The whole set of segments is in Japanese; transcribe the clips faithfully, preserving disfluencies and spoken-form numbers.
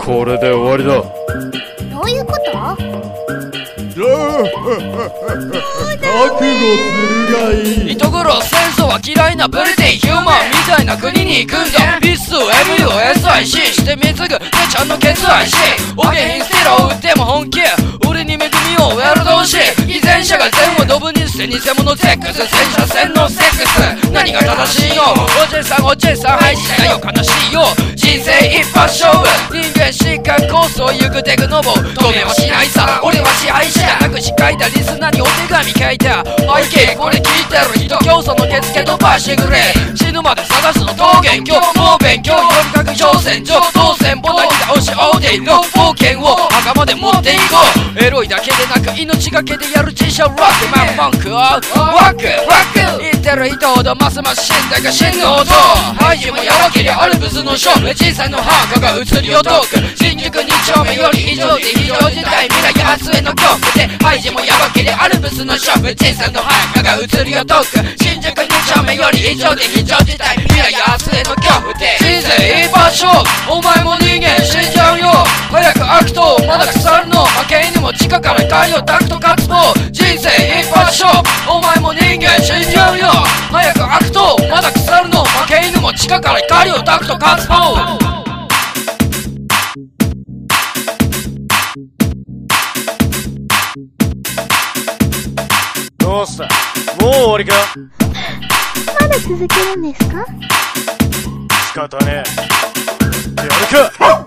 これで終わりだ。 どういうこと？ 覚悟するがいい。 糸黒戦争は嫌いなブリティヒューマンみたいな国に行くんだ。ピス エムユーエスアイシー して貢ぐ姉ちゃんのケツ愛し、お下品ステロを売っても本気、俺に恵みをウェル同士。偽善者が善をドブに捨て偽物セックス、戦車戦のセックス、何が正しいよ。おじさんおじさん配信だよ、悲しいよ。人生一発勝負、人間疾患コースを行くテクノボ、止めはしないさ。俺は支配者じゃなく司会だ。リスナーにお手紙書いた背景、これ聞いてる人競争のケツケ飛ばしてくれ。死ぬまで探すの桃源郷、もう勉強よりかく挑戦状、当選ボタンに倒しオーディの冒険を墓まで持っていこう。エロいだけでなく命がけでやる自称ロックマン文句をワックワック言ってる人ほどますます死んだか真の音。ハイジもやばけりゃアルプスの勝負、小さいのハーカが映りを遠く、新宿に丁目より異常で非常事態、未来明日への恐怖でハイジもやばけりゃアルプスの勝負、小さいのハーカが映りを遠く、新宿に丁目より異常で非常事態、未来明日への恐怖で人生一発勝負、お前も人間死んじゃうよ。早く悪党まだ腐るの、負け犬も地下から光をタクト活動。人生一発勝負、お前も人間死んじゃうよ。早く悪党まだ腐るの、負け犬も地下から光をタクト活動。 どうした？もう終わりか？ まだ続けるんですか？ 仕方ねえ。やるか！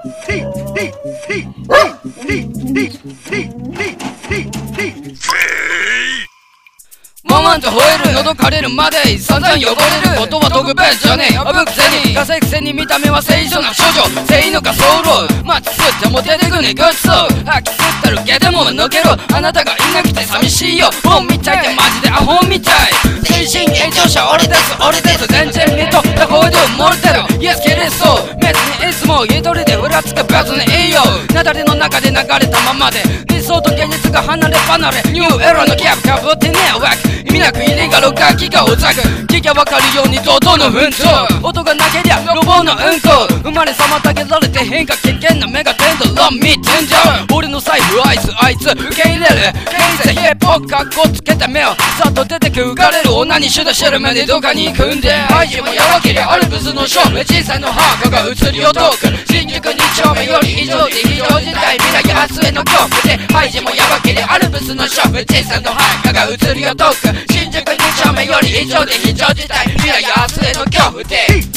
モマンと吠える喉枯れるまで散々汚れることは特別じゃねえ。あぶくせに稼ぐくせに見た目は正常な少女、正義の仮想ローまあつっても出てくねグッズを吐き吸ったるゲでも抜けろ。あなたがいなくて寂しいよ。本みたいでマジでアホみたい。精神炎上者俺です俺です全然見とった声で漏れてる。イエスキリスト別にいつも一人でふらつく別にいいよ。雪崩の中で流れたままで理想と現実が離れ離れ、ニューエラのキャップかぶってねえわけ。意味なくイレガル楽器がうざく聞きゃわかるように堂々の奮闘、音がなけりゃロボのうんこ、生まれ妨げられて変化危険な目がテンドラン見てんじゃん。俺の財布あいつあいつ受け入れる現世ヒップホップかっこつけて目をさっと出てく浮かれる女にシュダしてる目でどっかに行くんで、ハイジもやばけりゃアルプスの勝負、小さいのハーカが映りを遠く、新宿に丁目より異常で非常事態、未来明日への恐怖でハイジもやばけりゃアルプスの勝負、小さいのハーカが映りを遠く、新宿に丁目より異常で非常事態、未来明日への恐怖で明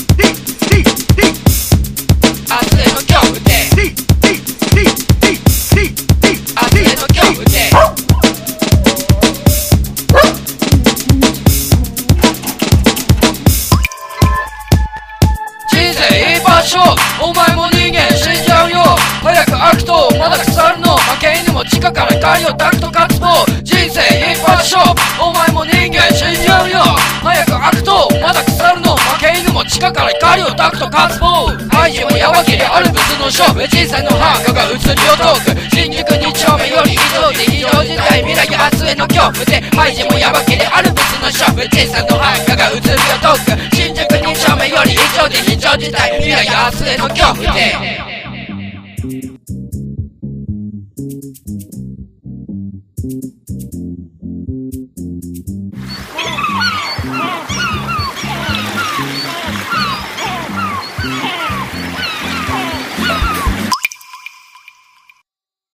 日への恐怖で明日への恐怖で人生一発勝負、お前も人間死んじゃうよ。早く悪党まだ腐るの、負け犬も地下から光をタクト活動。人生一発勝負、お前も人間死んじゃうよ。早く悪党まだ腐るの、負け犬も地下から光をタクト活動。ハイジもやばけりゃアルプスの勝負、小さいのハーカが映りを遠く、新宿に丁目より異常で非常事態、未来明日への恐怖でハイジもやばけりゃアルプスの勝負、小さいのハーカが映りを遠く、新宿に丁目より異常で非常事態、未来明日への恐怖で